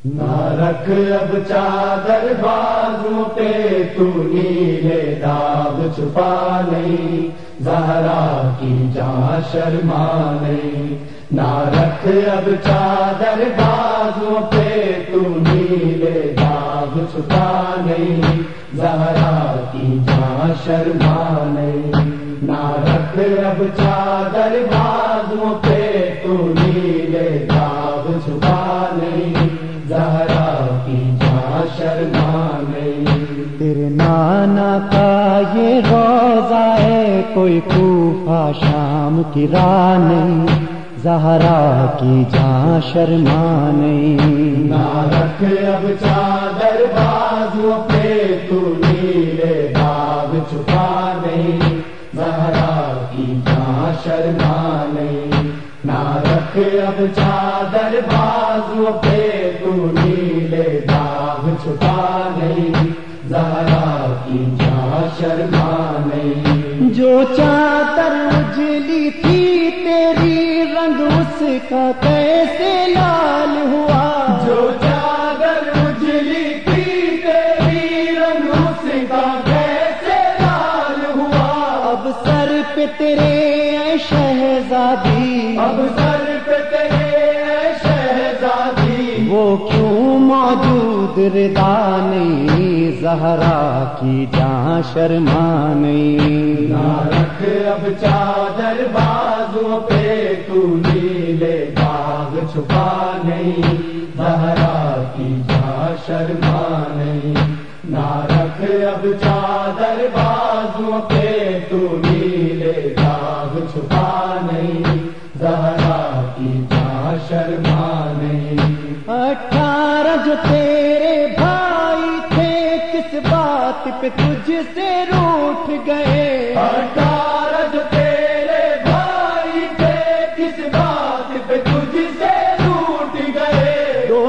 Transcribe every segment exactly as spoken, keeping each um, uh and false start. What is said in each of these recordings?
نہ رکھ اب چادر بازوں پہ تو نیلے داغ چھپا نہیں، زہرا کی جاں شرما نہیں۔ نہ رکھ اب چادر بازوں پہ تو نیلے داغ چھپا نہیں، زہرا کی جاں شرما نہیں۔ نہ رکھ اب چادر بازوں پہ تو نیلے داغ چھپا نہیں، زہرا کی جاں شرما نہیں۔ تیرے نانا کا یہ روضہ ہے، کوئی کوفہ شام کی راہ نہیں، زہرا کی جاں شرما نہیں۔ نہ رکھ اب چادر بازوں پہ تو نیلے داغ چھپا نہیں، زہرا کی جاں شرما نہیں۔ نہ رکھ اب چادر بازوں پہ تو نیلے داغ چھپا نہیں، زہرا کی جاں شرما نہیں۔ جو چادر اجلی تھی تیری، رنگ اس کا کیسے لال ہوا؟ جو چادر اجلی تھی تیری، رنگ اس کا کیسے لال ہوا؟ اب سر پہ تیرے اے شہزادی، اب سر پہ تیرے اے شہزادی، وہ کیوں موجود ردا نہیں، زہرا کی جاں شرما نہیں۔ نہ رکھ اب چادر بازوں پہ تو نیلے داغ چھپا نہیں، زہرا کی جاں شرما نہیں۔ نہ رکھ اب چادر بازوں پہ تو نیلے داغ چھپا نہیں، زہرا کی جاں شرما نہیں۔ اٹھارہ جو تیرے بھائی تھے، کس بات پہ تجھ سے روٹھ گئے؟ اٹھارہ جو تیرے بھائی تھے، کس بات پہ تجھ سے روٹھ گئے؟ دو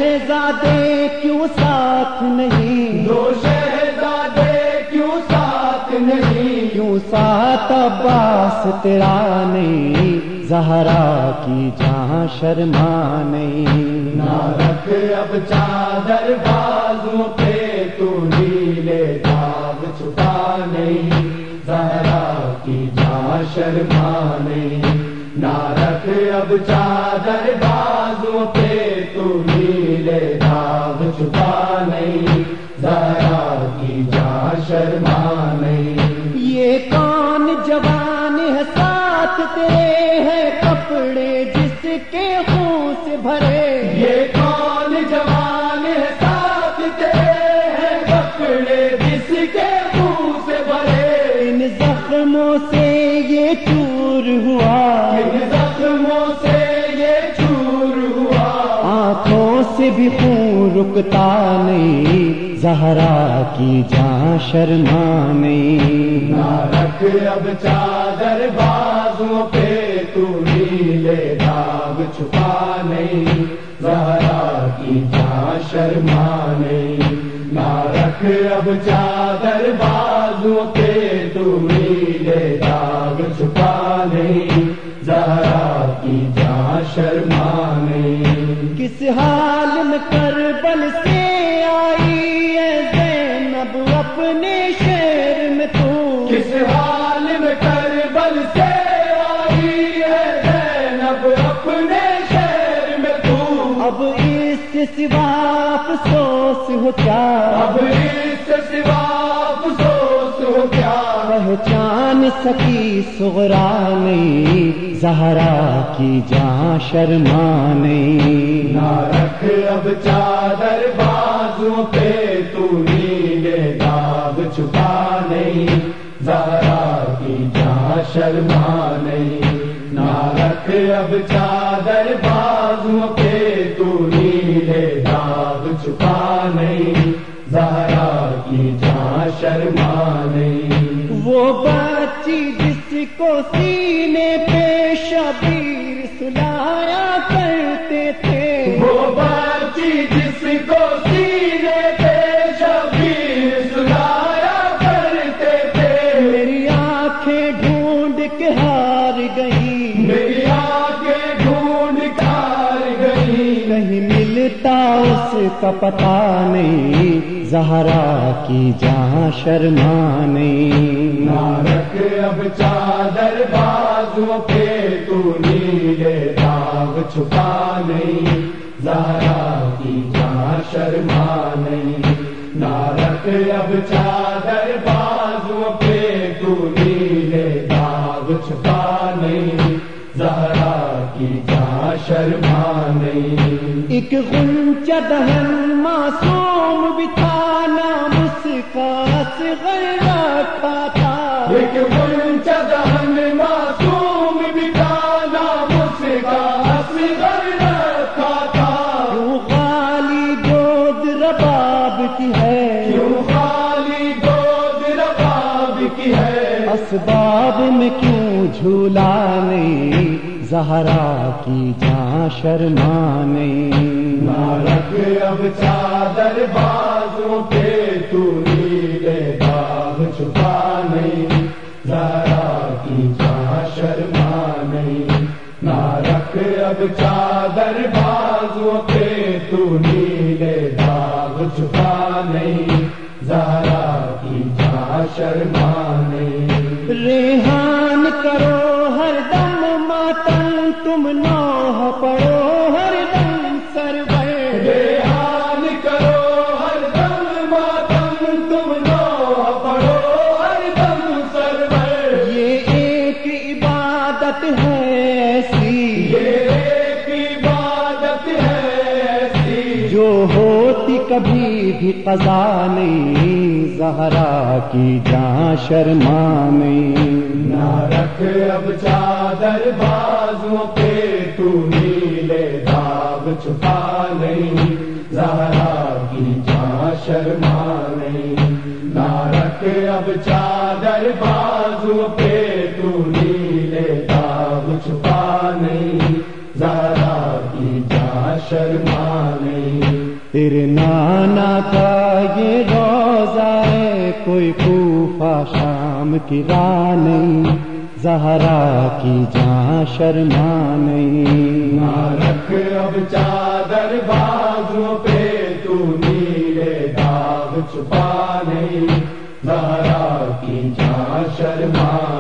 شہزادے کیوں ساتھ نہیں؟ دو شہزادے کیوں ساتھ نہیں؟ کیوں ساتھ عباس تیرا نہیں، زہرا کی جاں شرما نہیں۔ نہ رکھ اب چادر بازوں پہ تو نیلے داغ چھپا نہیں، زہرا کی جاں شرما نہیں۔ نہ رکھ اب چادر بازوں پہ تو نیلے داغ چھپا نہیں، زہرا کی جاں شرما نہیں۔ یہ کون جوان ہے ساتھ تیرے، ہے کپڑے جس کے خون سے بھرے؟ یہ کون جوان ہے ساتھ تیرے، ہے کپڑے جس کے خون سے بھرے؟ ان زخموں سے یہ چور ہوا، ان زخموں سے یہ چور ہوا، آنکھوں سے بھی خون رکتا نہیں، زہرا کی جاں شرما نہیں۔ نہ رکھ اب چادر بازوں پہ تو نیلے داغ چھپا نہیں، زہرا کی جاں شرما نہیں۔ نہ رکھ اب چادر بازوں پہ تو نیلے داغ چھپا نہیں، زہرا کی جاں شرما نہیں۔ کس حال میں کربل سے آئی ہے زینب اپنے شہر میں تو؟ کس حال میں کربل سے آئی ہے زینب اپنے شہر میں تو؟ اب اس سے سوا افسوس ہو کیا؟ اب اس سے سوا افسوس ہو کیا؟ پہچان سکی صغرا نہیں، زہرا کی جاں شرما نہیں۔ نہ رکھ اب چادر بازوں پہ تو نیلے داغ چھپا نہیں، زہرا کی جاں شرما نہیں۔ نہ رکھ اب چادر بازوں پہ تو نیلے داغ چھپا نہیں، زہرا کی جاں شرما نہیں۔ وہ بچی جس کو سینے پہ شبیر سلایا کرتے تھے، وہ بچی جس کو سینے پہ شبیر سلایا کرتے تھے، میری آنکھیں ڈھونڈ کے ہار گئی، میری آنکھیں ڈھونڈ کر گئی، نہیں ملتا اس کا پتہ نہیں، زہرا کی جہاں شرما نہیں۔ نہ رکھ اب چادر بازوں پہ تو نیلے داغ چھپا نہیں، زہرا کی جہاں شرما نہیں۔ نہ رکھ اب چادر بازوں پہ تو نیلے داغ چھپا نہیں، زہرا کی جہاں شرما نہیں۔ ایک غنچہ دہن معصوم بھی تھا، نام اس کا اصغر رکھا تھا۔ ایک غنچہ دہن معصوم بھی تھا، نام اس کا اصغر رکھا تھا۔ کیوں خالی گود رباب کی ہے، کیوں خالی گود رباب کی ہے، اسباب میں کیوں جھولا نہیں، زہرا کی جہاں شرما نہیں۔ نہ رکھ اب چادر بازوں پہ تو نیلے داغ چھپا نہیں، زہرا کی جہاں شرما نہیں۔ نہ رکھ اب چادر بازوں پہ تو نیلے داغ چھپا نہیں، زہرا کی جہاں شرما نہیں۔ ریحان کرو ہر دم ماتم، تم نوح پڑھو ہر دم سرور۔ ریحان کرو ہر دم ماتم، تم نوح پڑھو ہر دم سرور۔ یہ ایک عبادت ہے ایسی، یہ ایک عبادت ہے ایسی، جو ہوتی کبھی بھی قضا نہیں، زہرا کی جہاں شرما نہیں۔ نہ رکھ اب چادر بازوں پہ تو نیلے داغ چھپا نہیں، زہرا کی جہاں شرما نہیں۔ نہ رکھ اب چادر بازوں پہ تو نیلے داغ چھپا نہیں، زہرا کی جہاں شرما نہیں۔ تیرے نانا کا یہ روزہ ہے، کوئی کوفہ شام کی راہ نہیں، زہرا کی جہاں شرما نہیں۔ نہ رکھ اب چادر بازوں پہ تو نیلے داغ چھپا نہیں، زہرا کی جہاں شرما